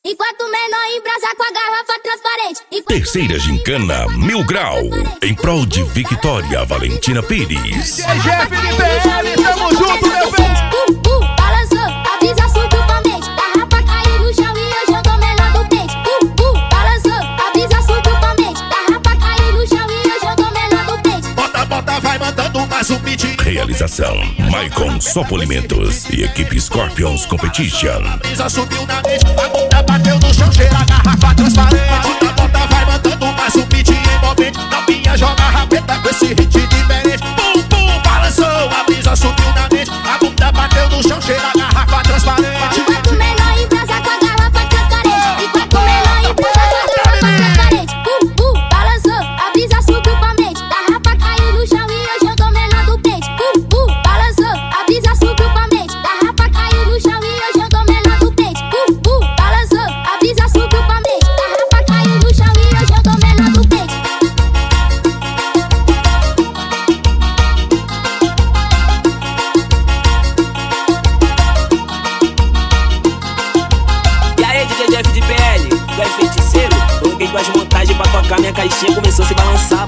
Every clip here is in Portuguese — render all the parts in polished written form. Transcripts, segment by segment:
enquanto o menor embrasa com a garrafa transparente. Terceira gincana Mil Grau, em prol de Victoria Valentina Pires. DJ Jeff de PL, tamo junto, meu bem. Balançou, a brisa subiu pra mente. Garrafa caiu no chão e hoje eu tô menor do pente. Balançou, a brisa subiu pra mente. Garrafa caiu no chão e hoje eu tô menor do pente. Bota, bota, vai mandando mais um beat. Realização Maicon Sopolimentos e equipe Scorpions Competition. A brisa subiu na mente, a bunda bateu no chão, cheira a garrafa transparente. Bota, bota, vai mandando mais um beat envolvente. Novinha joga a rabeta com esse hit diferente. Pum, pum, balançou, a brisa subiu na mente. A bunda bateu no chão, cheira a garrafa transparente. Enquanto o menor embrasa com a garrafa transparente. Enquanto o menor embrasa com a garrafa transparente. Balançou, a brisa subiu pra mente. Garrafa caiu no chão e hoje eu tô menor do pente. Balançou, a brisa subiu pra mente. Garrafa caiu no chão e hoje eu tô menor do pente. Balançou, a brisa subiu pra mente. Garrafa caiu no chão e hoje eu tô menor do pente. E aí, DJ Jeff de PL, tu é feiticeiro? Coloquei duas montagens pra tocar, minha caixinha começou a se balançar.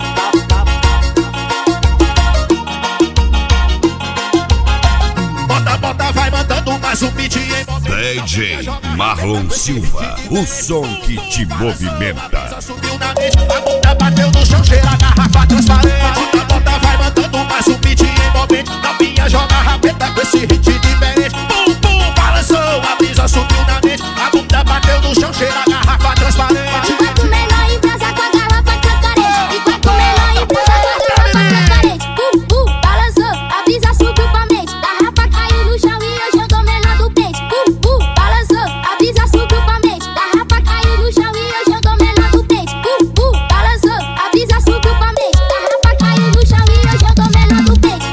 Bota, bota, vai mandando mais um beat envolvente. DJ Marlon Silva, o som que te movimenta. Subiu na mente, a bunda bateu no chão, cheira a garrafa transparente. Bota, bota, vai mandando mais um beat envolvente. Novinha joga a rabeta com esse hit diferente. Pum, pum, balançou, a brisa subiu na mente. A bunda bateu no chão, cheira a garrafa transparente. Enquanto o menor embrasa com a garrafa transparente. Enquanto o menor embrasa com a garrafa transparente. Balançou, a brisa subiu pra mente. Garrafa caiu no chão e hoje eu tô menor do pente. Balançou, a brisa subiu pra mente. Garrafa caiu no chão e hoje eu tô menor do pente. Balançou, a brisa subiu pra mente. Garrafa caiu no chão e hoje eu tô menor do pente.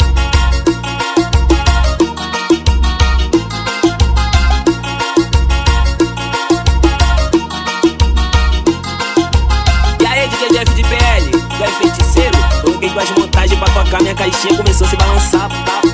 E aí, DJ Jeff de PL, tu é feiticeiro? Coloquei duas montagens pra tocar, minha caixinha começou a se balançar.